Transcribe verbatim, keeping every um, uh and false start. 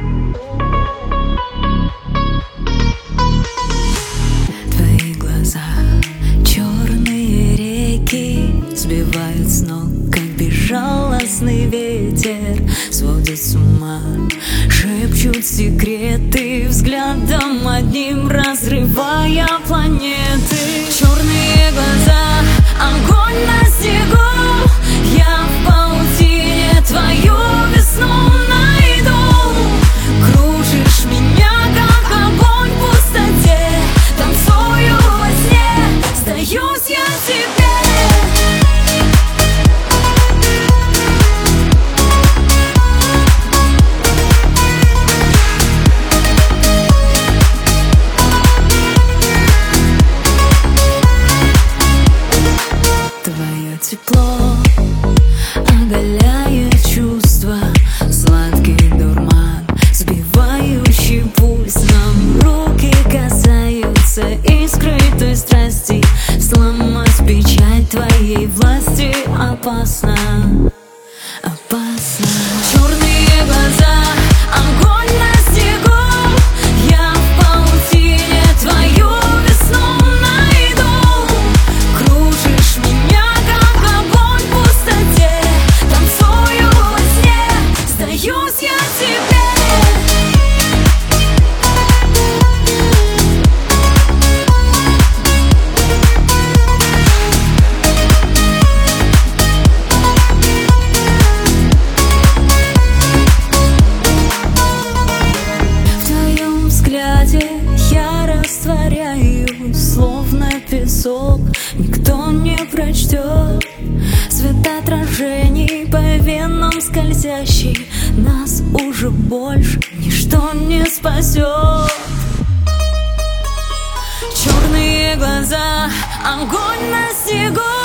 Твои глаза, черные реки, сбивают с ног, как безжалостный ветер. Сводят с ума, шепчут секреты, взглядом одним разрывая планеты. Черные глаза, огонь на снегу, я в паутине твою весну найду. Кружишь меня, как огонь в пустоте, танцую во сне, сдаюсь я тебе. Твое тепло оголяет чувства, сладкий дурман, сбивающий пульс. Нам руки касаются искры той страсти, сломать печать твоей власти опасно, опасно. Черные глаза, огонь на снегу, я в паутине твою весну найду. Кружишь меня, как огонь в пустоте, танцую во сне, сдаюсь я тебе. Я растворяюсь, словно песок, никто не прочтет. Свет отражений по венам скользящий, нас уже больше ничто не спасет. Черные глаза, огонь на снегу,